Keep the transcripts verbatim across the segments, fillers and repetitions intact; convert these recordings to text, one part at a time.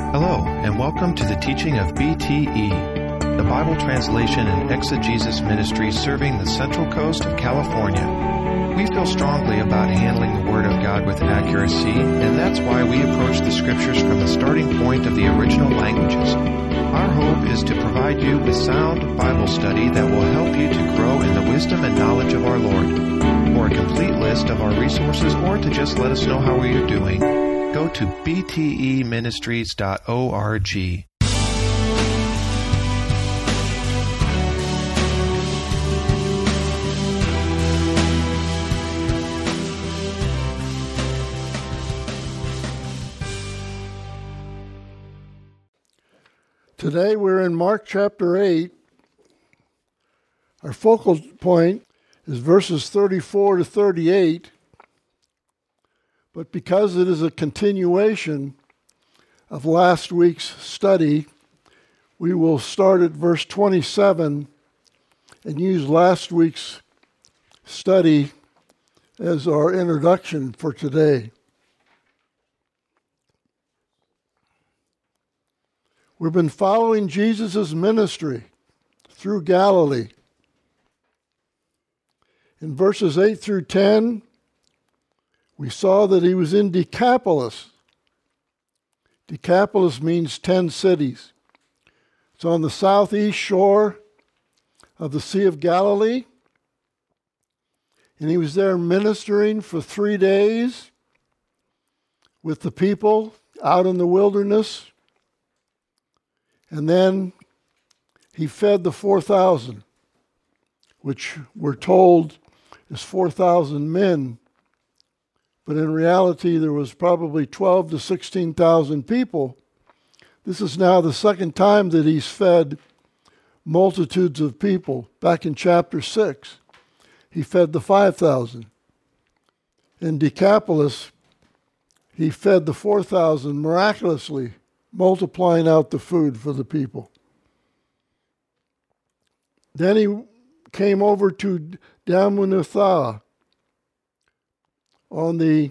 Hello, and welcome to the teaching of B T E, the Bible Translation and Exegesis Ministry serving the Central Coast of California. We feel strongly about handling the Word of God with accuracy, and that's why we approach the Scriptures from the starting point of the original languages. Our hope is to provide you with sound Bible study that will help you to grow in the wisdom and knowledge of our Lord. For a complete list of our resources or to just let us know how we are doing, go to b t e ministries dot org. Today we're in Mark chapter eight. Our focal point is verses thirty-four to thirty-eight. But because it is a continuation of last week's study, we will start at verse twenty-seven and use last week's study as our introduction for today. We've been following Jesus' ministry through Galilee. In verses eight through ten, we saw that he was in Decapolis. Decapolis means ten cities. It's on the southeast shore of the Sea of Galilee. And he was there ministering for three days with the people out in the wilderness. And then he fed the four thousand, which we're told is four thousand men. But in reality, there was probably twelve to sixteen thousand people. This is now the second time that he's fed multitudes of people. Back in chapter six, he fed the five thousand. In Decapolis, he fed the four thousand miraculously, multiplying out the food for the people. Then he came over to Dalmanutha on the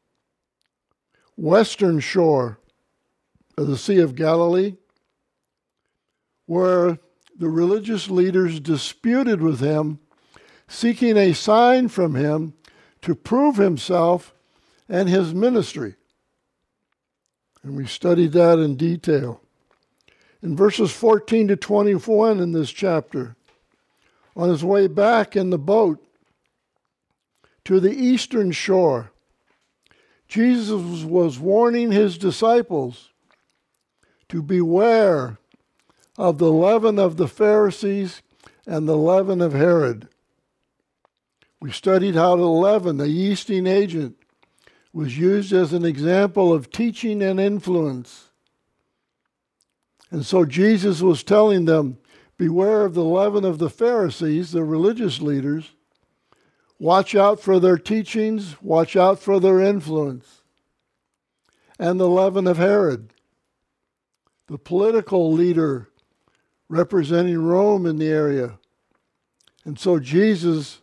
western shore of the Sea of Galilee, where the religious leaders disputed with him, seeking a sign from him to prove himself and his ministry. And we studied that in detail. In verses fourteen to twenty-one in this chapter, on his way back in the boat to the eastern shore, Jesus was warning his disciples to beware of the leaven of the Pharisees and the leaven of Herod. We studied how the leaven, the yeasting agent, was used as an example of teaching and influence. And so Jesus was telling them, beware of the leaven of the Pharisees, the religious leaders. Watch out for their teachings, watch out for their influence. And the leaven of Herod, the political leader representing Rome in the area. And so Jesus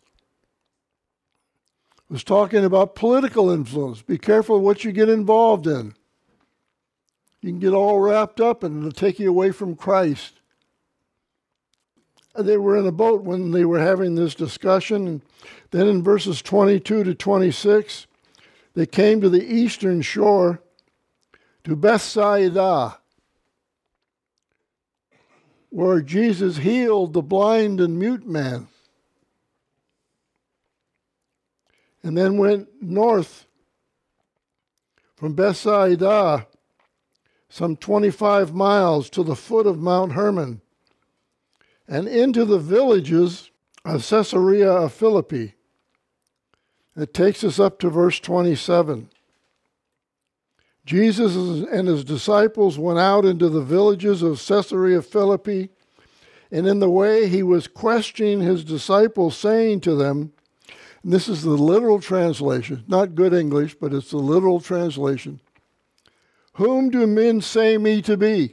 was talking about political influence. Be careful what you get involved in. You can get all wrapped up and it'll take you away from Christ. They were in a boat when they were having this discussion. Then in verses twenty-two to twenty-six, they came to the eastern shore, to Bethsaida, where Jesus healed the blind and mute man. And then went north from Bethsaida, some twenty-five miles to the foot of Mount Hermon, and into the villages of Caesarea of Philippi. It takes us up to verse twenty-seven. Jesus and his disciples went out into the villages of Caesarea Philippi, and in the way he was questioning his disciples, saying to them, and this is the literal translation, not good English, but it's the literal translation. Whom do men say me to be?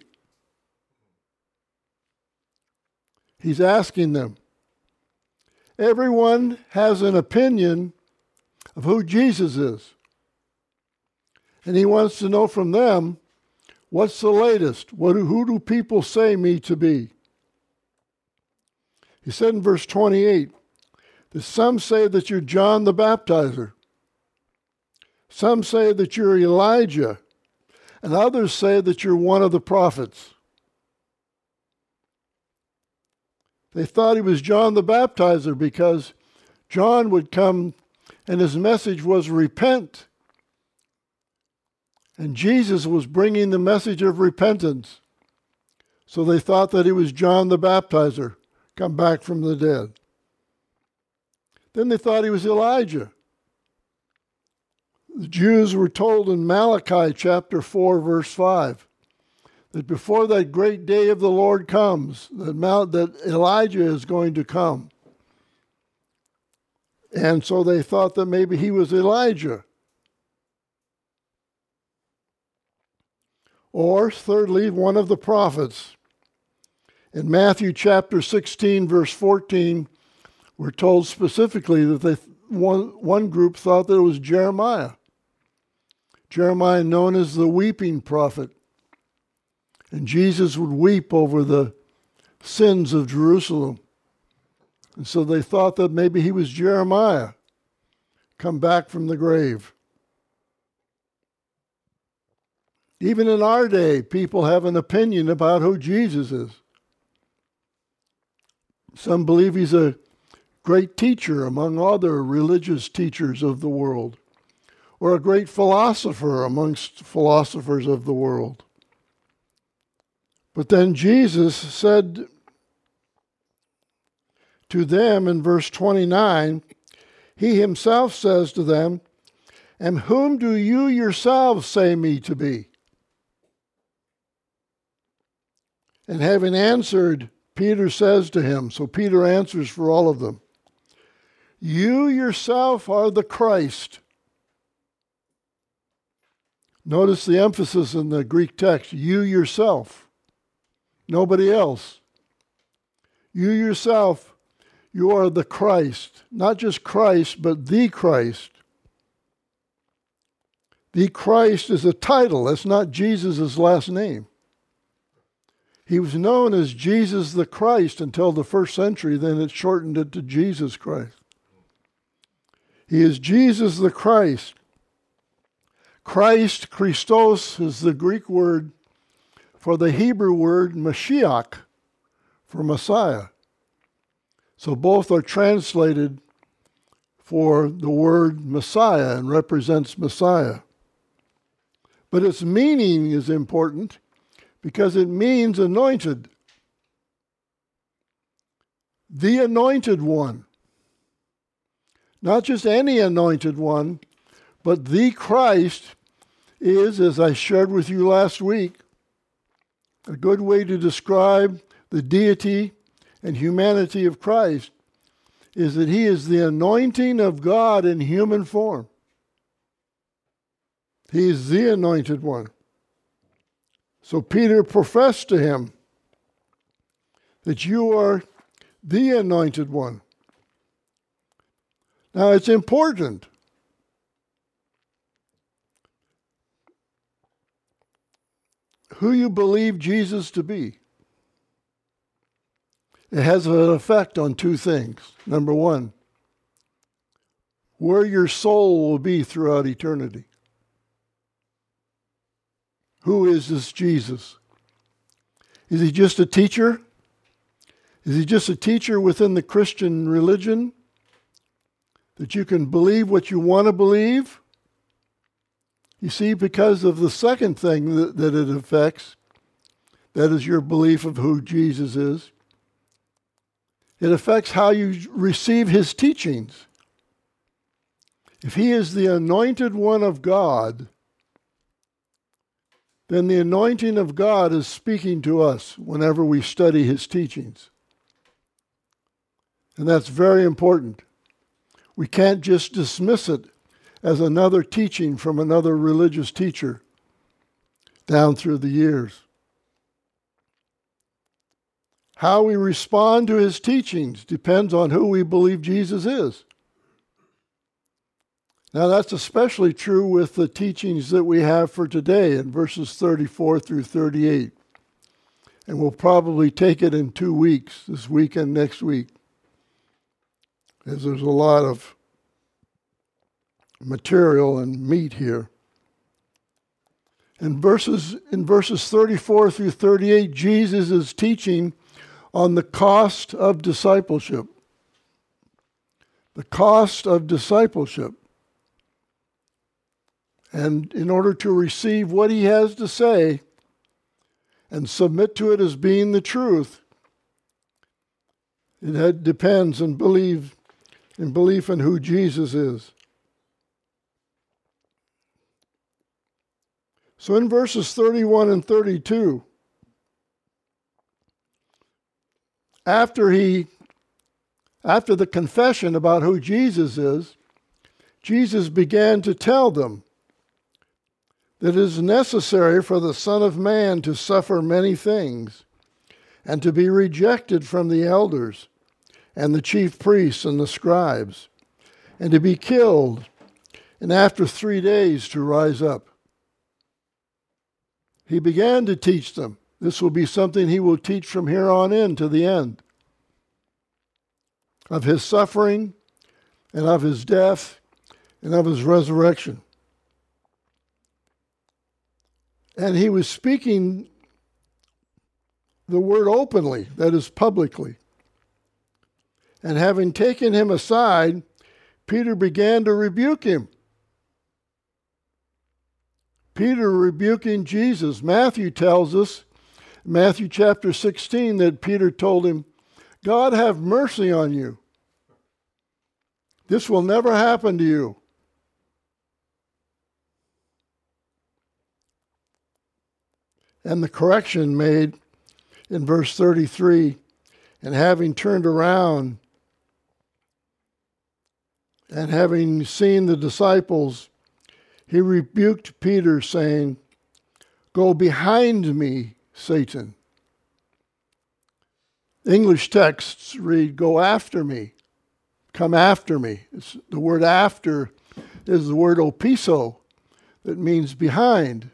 He's asking them. Everyone has an opinion of who Jesus is. And he wants to know from them, What's the latest? What do, who do people say me to be? He said in verse twenty-eight that some say that you're John the Baptizer. Some say that you're Elijah. And others say that you're one of the prophets. They thought he was John the Baptizer because John would come and his message was repent. And Jesus was bringing the message of repentance. So they thought that he was John the Baptizer, come back from the dead. Then they thought he was Elijah. The Jews were told in Malachi chapter four, verse five, that before that great day of the Lord comes, that, Mount, that Elijah is going to come. And so they thought that maybe he was Elijah. Or, thirdly, one of the prophets. In Matthew chapter sixteen, verse fourteen, we're told specifically that they, one, one group thought that it was Jeremiah. Jeremiah, known as the weeping prophet. And Jesus would weep over the sins of Jerusalem. And so they thought that maybe he was Jeremiah, come back from the grave. Even in our day, people have an opinion about who Jesus is. Some believe he's a great teacher among other religious teachers of the world, or a great philosopher amongst philosophers of the world. But then Jesus said to them in verse twenty-nine, he himself says to them, and whom do you yourselves say me to be? And having answered, Peter says to him, so Peter answers for all of them, you yourself are the Christ. Notice the emphasis in the Greek text, you yourself, nobody else. You yourself, you are the Christ, not just Christ, but the Christ. The Christ is a title, that's not Jesus' last name. He was known as Jesus the Christ until the first century, then it shortened it to Jesus Christ. He is Jesus the Christ. Christ, Christos, is the Greek word for the Hebrew word Mashiach, for Messiah. So both are translated for the word Messiah and represents Messiah. But its meaning is important because it means anointed. The anointed one. Not just any anointed one, but the Christ is, as I shared with you last week, a good way to describe the deity and humanity of Christ is that he is the anointing of God in human form. He is the anointed one. So Peter professed to him that you are the anointed one. Now it's important. Who you believe Jesus to be. It has an effect on two things. Number one, where your soul will be throughout eternity. Who is this Jesus? Is he just a teacher? Is he just a teacher within the Christian religion? That you can believe what you want to believe? You see, because of the second thing that, that it affects, that is your belief of who Jesus is, it affects how you receive his teachings. If he is the anointed one of God, then the anointing of God is speaking to us whenever we study his teachings. And that's very important. We can't just dismiss it as another teaching from another religious teacher down through the years. How we respond to his teachings depends on who we believe Jesus is. Now that's especially true with the teachings that we have for today in verses thirty-four through thirty-eight. And we'll probably take it in two weeks, this week and next week, as there's a lot of material and meat here. In verses, in verses thirty-four through thirty-eight, Jesus is teaching on the cost of discipleship. The cost of discipleship. And in order to receive what he has to say and submit to it as being the truth, it depends on belief, in belief in who Jesus is. So in verses thirty-one and thirty-two, after he, after the confession about who Jesus is, Jesus began to tell them that it is necessary for the Son of Man to suffer many things and to be rejected from the elders and the chief priests and the scribes, and to be killed, and after three days to rise up. He began to teach them. This will be something he will teach from here on in to the end, of his suffering and of his death and of his resurrection. And he was speaking the word openly, that is publicly. And having taken him aside, Peter began to rebuke him. Peter rebuking Jesus. Matthew tells us, Matthew chapter sixteen, that Peter told him, God have mercy on you. This will never happen to you. And the correction made in verse thirty-three, and having turned around and having seen the disciples, he rebuked Peter, saying, Go behind me, Satan. English texts read, Go after me, come after me. It's, the word after is the word opiso, that means behind.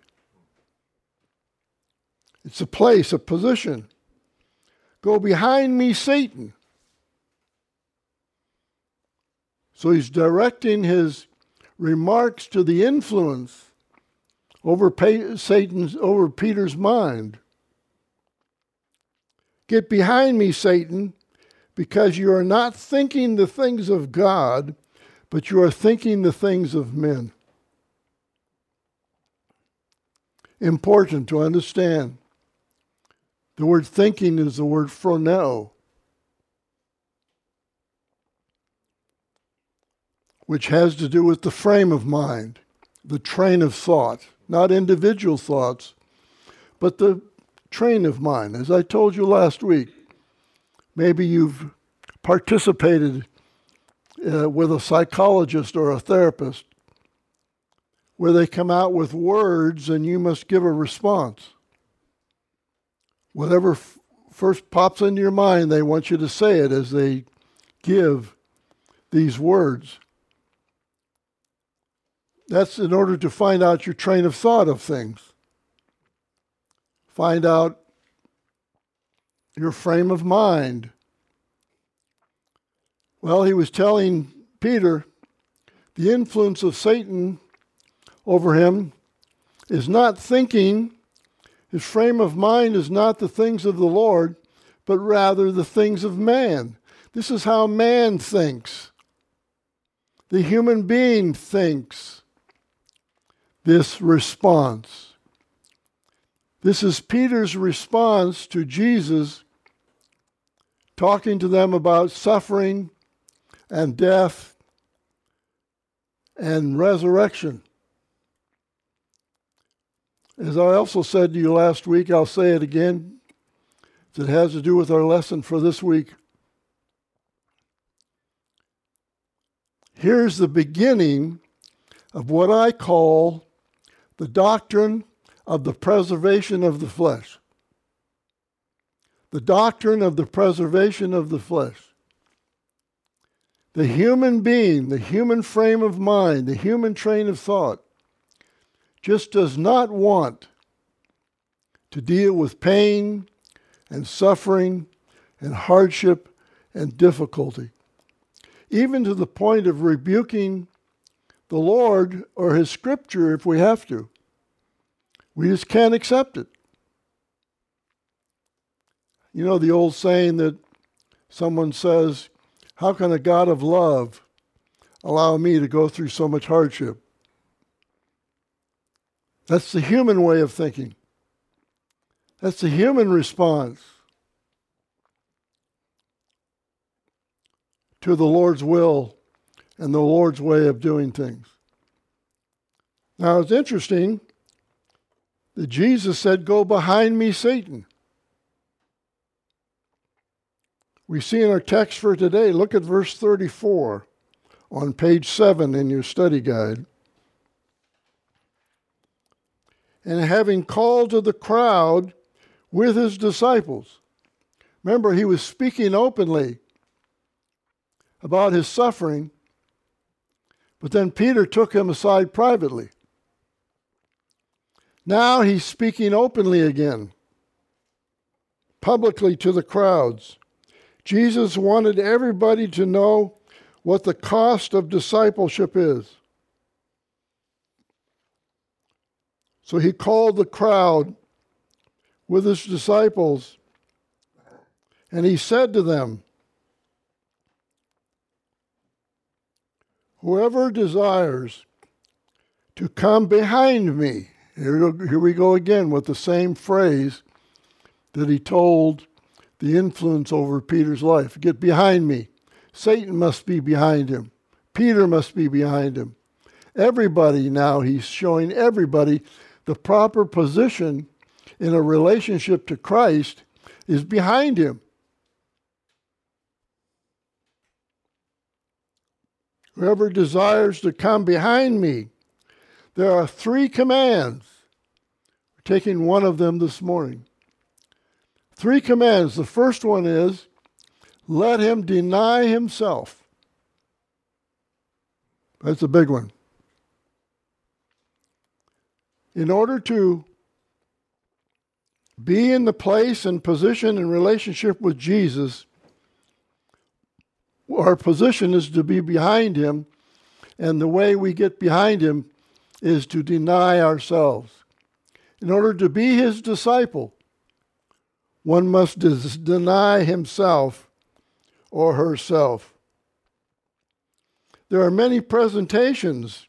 It's a place, a position. Go behind me, Satan. So he's directing his remarks to the influence over Satan's, over Peter's mind. Get behind me, Satan, because you are not thinking the things of God, but you are thinking the things of men. Important to understand. The word thinking is the word phroneo, which has to do with the frame of mind, the train of thought, not individual thoughts, but the train of mind. As I told you last week, maybe you've participated uh, with a psychologist or a therapist where they come out with words and you must give a response. Whatever f- first pops into your mind, they want you to say it as they give these words. That's in order to find out your train of thought of things. Find out your frame of mind. Well, he was telling Peter the influence of Satan over him is not thinking. His frame of mind is not the things of the Lord, but rather the things of man. This is how man thinks. The human being thinks. This response. This is Peter's response to Jesus talking to them about suffering and death and resurrection. As I also said to you last week, I'll say it again. It has to do with our lesson for this week. Here's the beginning of what I call the doctrine of the preservation of the flesh. The doctrine of the preservation of the flesh. The human being, the human frame of mind, the human train of thought just does not want to deal with pain and suffering and hardship and difficulty, even to the point of rebuking the Lord or His Scripture if we have to. We just can't accept it. You know the old saying that someone says, how can a God of love allow me to go through so much hardship? That's the human way of thinking. That's the human response to the Lord's will and the Lord's way of doing things. Now it's interesting that Jesus said, "Go behind me, Satan." We see in our text for today, look at verse thirty-four on page seven in your study guide. And having called to the crowd with his disciples. Remember, he was speaking openly about his suffering, but then Peter took him aside privately. Now he's speaking openly again, publicly to the crowds. Jesus wanted everybody to know what the cost of discipleship is. So he called the crowd with his disciples, and he said to them, "Whoever desires to come behind me," here, here we go again with the same phrase that he told the influence over Peter's life. "Get behind me." Satan must be behind him. Peter must be behind him. Everybody now, he's showing everybody the proper position in a relationship to Christ is behind him. Whoever desires to come behind me. There are three commands. We're taking one of them this morning. Three commands. The first one is, let him deny himself. That's a big one. In order to be in the place and position and relationship with Jesus, our position is to be behind him, and the way we get behind him is to deny ourselves. In order to be his disciple, one must des- deny himself or herself. There are many presentations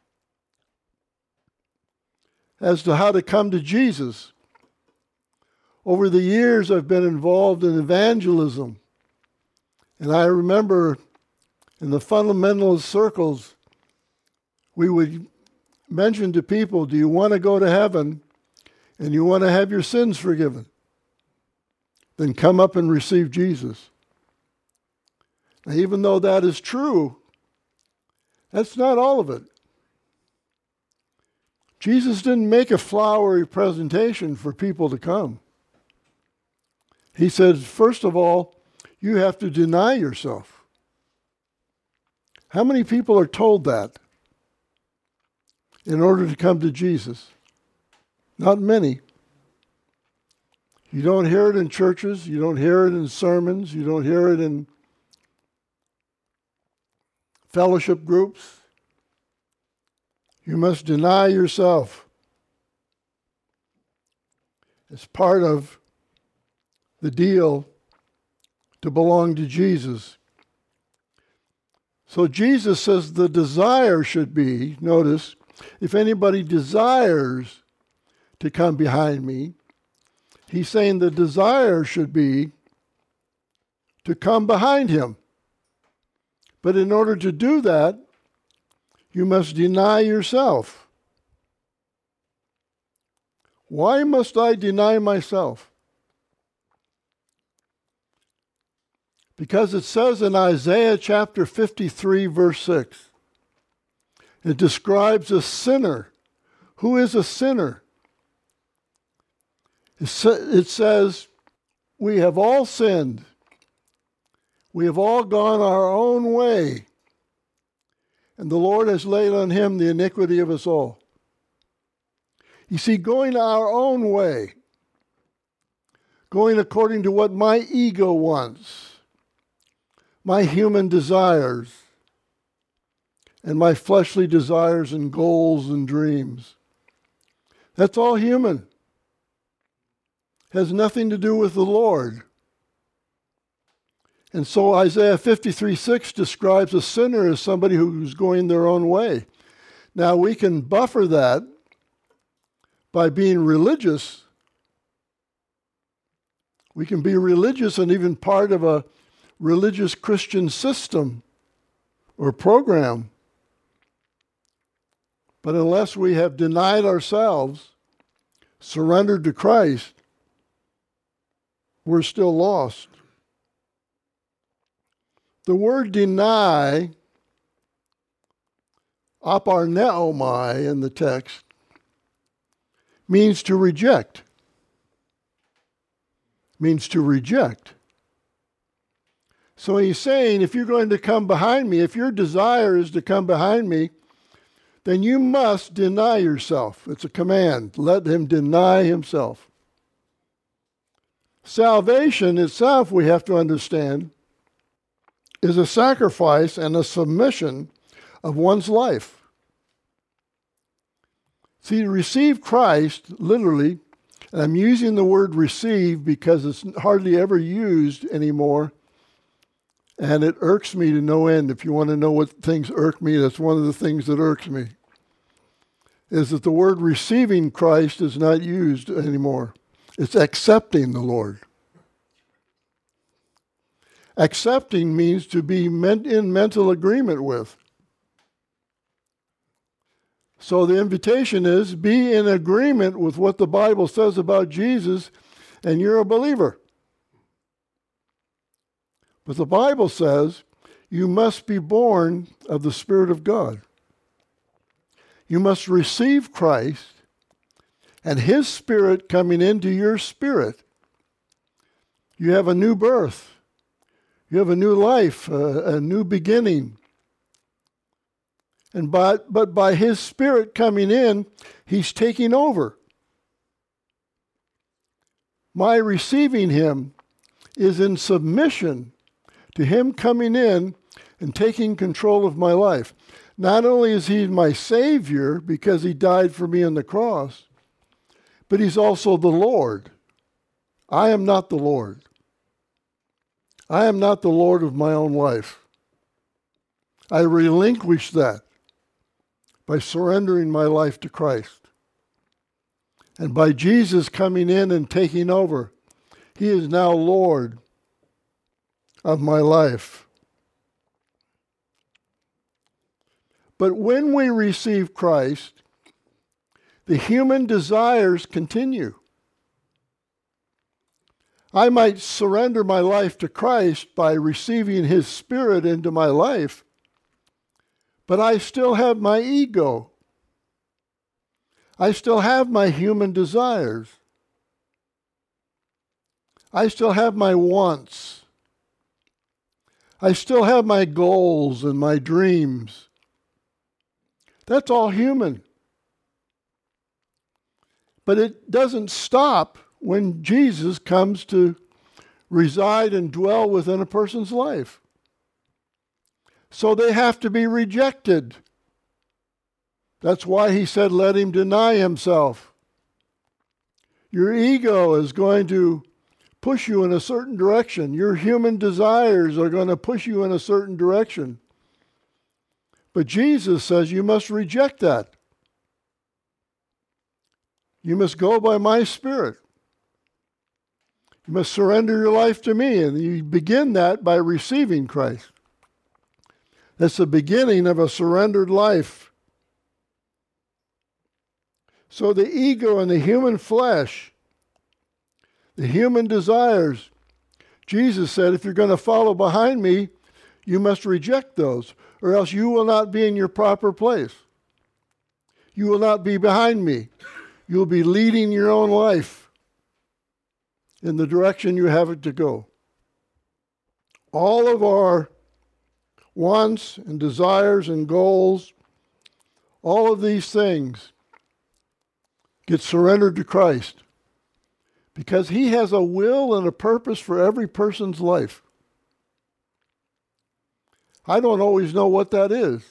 as to how to come to Jesus. Over the years, I've been involved in evangelism. And I remember in the fundamentalist circles, we would mention to people, do you want to go to heaven and you want to have your sins forgiven? Then come up and receive Jesus. Now, even though that is true, that's not all of it. Jesus didn't make a flowery presentation for people to come. He said, first of all, you have to deny yourself. How many people are told that in order to come to Jesus? Not many. You don't hear it in churches. You don't hear it in sermons. You don't hear it in fellowship groups. You must deny yourself. It's part of the deal to belong to Jesus. So Jesus says the desire should be, notice, if anybody desires to come behind me, he's saying the desire should be to come behind him. But in order to do that, you must deny yourself. Why must I deny myself? Because it says in Isaiah chapter fifty-three, verse six, it describes a sinner. Who is a sinner? It says, we have all sinned. We have all gone our own way, and the Lord has laid on him the iniquity of us all. You see, going our own way, going according to what my ego wants, my human desires, and my fleshly desires and goals and dreams. That's all human. Has nothing to do with the Lord. And so Isaiah fifty-three six describes a sinner as somebody who's going their own way. Now we can buffer that by being religious. We can be religious and even part of a religious Christian system or program. But unless we have denied ourselves, surrendered to Christ, we're still lost. The word deny, aparneomai in the text, means to reject. Means to reject. So he's saying, if you're going to come behind me, if your desire is to come behind me, then you must deny yourself. It's a command. Let him deny himself. Salvation itself, we have to understand, is a sacrifice and a submission of one's life. See, to receive Christ, literally, and I'm using the word receive because it's hardly ever used anymore, and it irks me to no end. If you want to know what things irk me, that's one of the things that irks me, is that the word receiving Christ is not used anymore. It's accepting the Lord. Accepting means to be in mental agreement with. So the invitation is, be in agreement with what the Bible says about Jesus, and you're a believer. But the Bible says you must be born of the Spirit of God. You must receive Christ and his Spirit coming into your spirit. You have a new birth. You have a new life, a, a new beginning. And by, but by his Spirit coming in, he's taking over. My receiving him is in submission to him coming in and taking control of my life. Not only is he my Savior because he died for me on the cross, but he's also the Lord. I am not the Lord. I am not the Lord of my own life. I relinquish that by surrendering my life to Christ. And by Jesus coming in and taking over, he is now Lord of my life. But when we receive Christ, the human desires continue. I might surrender my life to Christ by receiving his Spirit into my life, but I still have my ego. I still have my human desires. I still have my wants. I still have my goals and my dreams. That's all human. But it doesn't stop when Jesus comes to reside and dwell within a person's life. So they have to be rejected. That's why he said, let him deny himself. Your ego is going to push you in a certain direction. Your human desires are going to push you in a certain direction. But Jesus says you must reject that. You must go by my Spirit. You must surrender your life to me. And you begin that by receiving Christ. That's the beginning of a surrendered life. So the ego and the human flesh, the human desires, Jesus said, if you're going to follow behind me, you must reject those, or else you will not be in your proper place. You will not be behind me. You will be leading your own life in the direction you have it to go. all of our wants and desires and goals, all of these things get surrendered to Christ because He has a will and a purpose for every person's life. I don't always know what that is,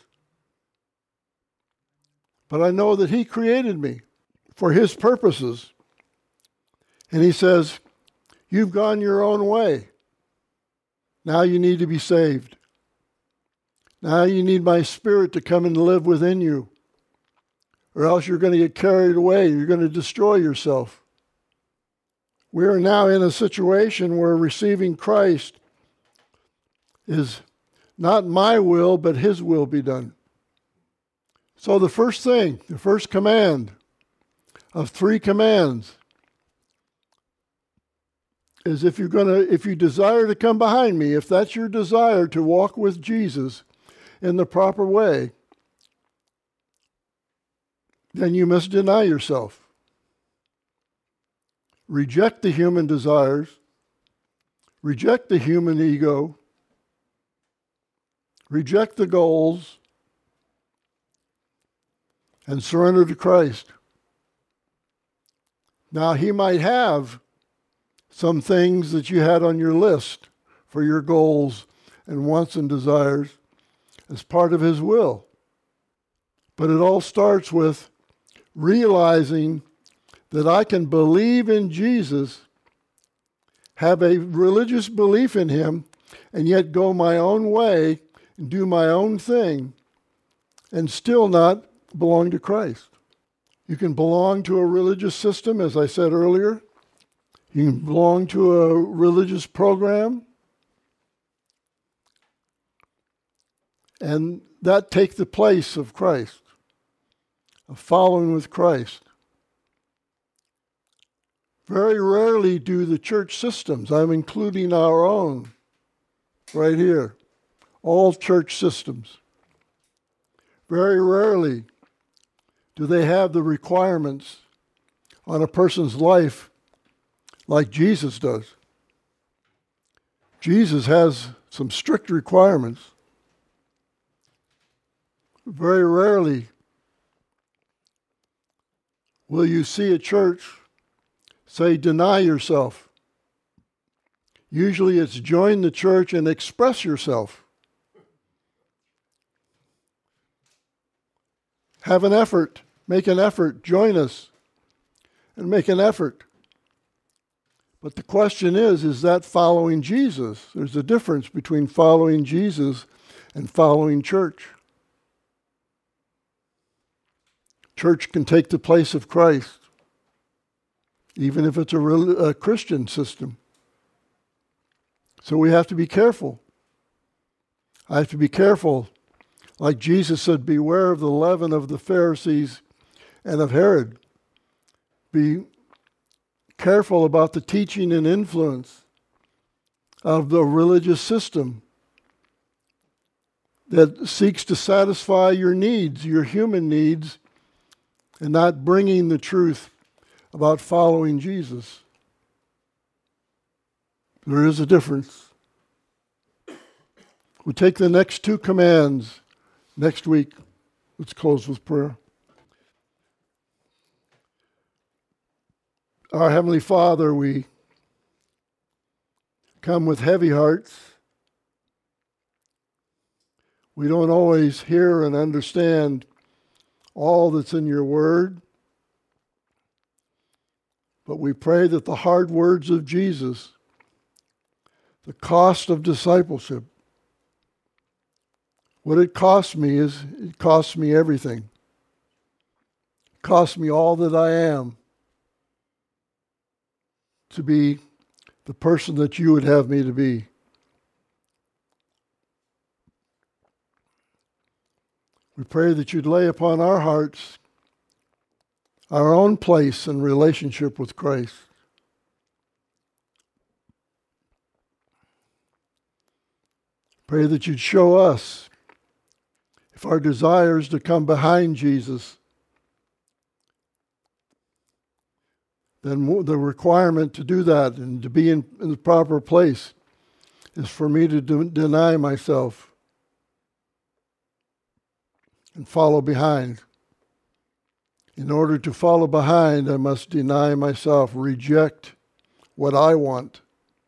but I know that He created me for His purposes. And He says, you've gone your own way. Now you need to be saved. Now you need my Spirit to come and live within you, or else you're going to get carried away. You're going to destroy yourself. We are now in a situation where receiving Christ is not my will, but His will be done. So the first thing, the first command of three commands is if you're going to, if you desire to come behind me, if that's your desire to walk with Jesus in the proper way, then you must deny yourself. Reject the human desires. Reject the human ego. Reject the goals. And surrender to Christ. Now, He might have some things that you had on your list for your goals and wants and desires as part of His will. But it all starts with realizing that I can believe in Jesus, have a religious belief in Him, and yet go my own way and do my own thing and still not belong to Christ. You can belong to a religious system, as I said earlier. You can belong to a religious program, and that take the place of Christ, of following with Christ. Very rarely do the church systems, I'm including our own right here, all church systems, very rarely do they have the requirements on a person's life like Jesus does. Jesus has some strict requirements. Very rarely will you see a church say, deny yourself. Usually it's join the church and express yourself. Have an effort. Make an effort. Join us. And make an effort. But the question is, is that following Jesus? There's a difference between following Jesus and following church. Church can take the place of Christ, even if it's a, real, a Christian system. So we have to be careful. I have to be careful. Like Jesus said, beware of the leaven of the Pharisees and of Herod. Be careful about the teaching and influence of the religious system that seeks to satisfy your needs, your human needs, and not bringing the truth about following Jesus. There is a difference. We'll take the next two commands next week. Let's close with prayer. Our Heavenly Father, we come with heavy hearts. We don't always hear and understand all that's in your word, but we pray that the hard words of Jesus, the cost of discipleship, what it cost me is, it cost me everything. It cost me all that I am to be the person that you would have me to be. We pray that you'd lay upon our hearts our own place in relationship with Christ. Pray that you'd show us if our desire is to come behind Jesus, then the requirement to do that and to be in, in the proper place is for me to de- deny myself and follow behind. In order to follow behind, I must deny myself, reject what I want.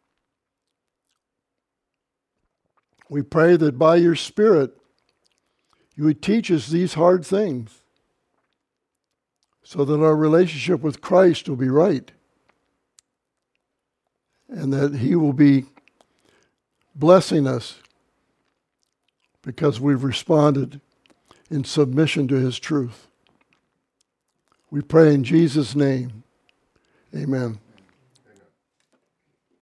We pray that by your Spirit, you would teach us these hard things so that our relationship with Christ will be right and that he will be blessing us because we've responded in submission to his truth. We pray in Jesus' name. Amen.